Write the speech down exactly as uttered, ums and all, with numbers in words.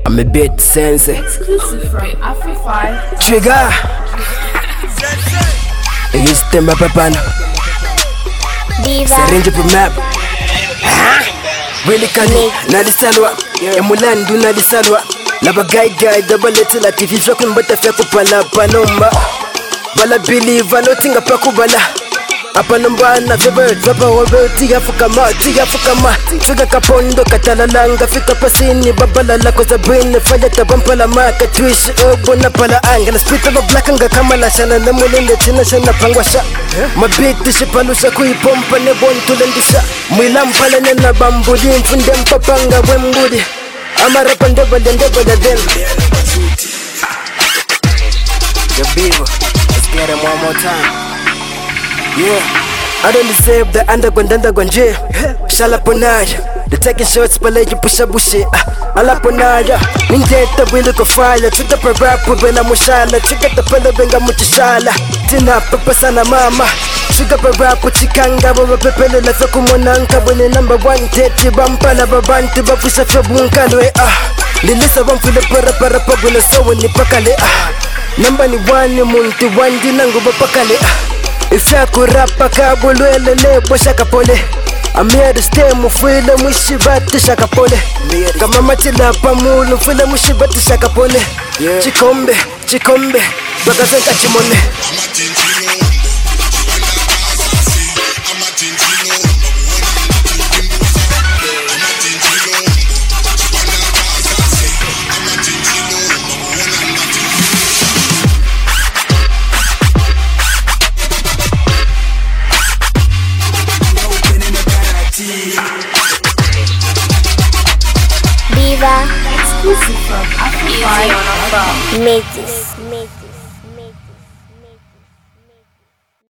I'm a bit sensei. Exclusive from Afri-Fi. Trigger. It's the map apana. Diva. Syringe for map. Really kani nalisalwa emulandu nalisalwa labagaigai dabaletela T V vyakumbata vyakupala panomba bala believe notinga pakubala apanomba vebert vapa wabeti yafukama tiyafukama tuga kapondo katalalanga fika pasini babalala koza brain fanya tabampala maka twish obona pala anga na spit of black anga kama la shana na mulende tina shana pangwasha mabiti shipalusha kuipompa ne bontulendisha mwilampala nena bambuli mfunde mpapanga wembudi amarapa ndebale ndebale dem the beaver, let's get him one more time. Yeah, I don't deserve the underground underground jail. Shalaponaya, the taking shots but let you push up bullshit. Alaponaya, Ningeta will look a fire. Trick up a rap when I'm mushala. Trick up the pillow benga muchishala. Tina papa sana mama. Trick up a rap with chikanga. But a pepele la fakumonanka. When the number one tete bampala babanti bafusha fabunkalwe. Ah, Lilisa one for the para para pabula so when you pakale. Ah, number ni one munti one dinango bapakale. Ah, Ifya kurapa kabulwele lebo shakapole I'm here to stay mufile mushibati shakapole Kama matila pamulu mfile mushibati shakapole Chikombe, chikombe, bakazenka chimone Diva. Exclusive from Afri-Fi. Métis.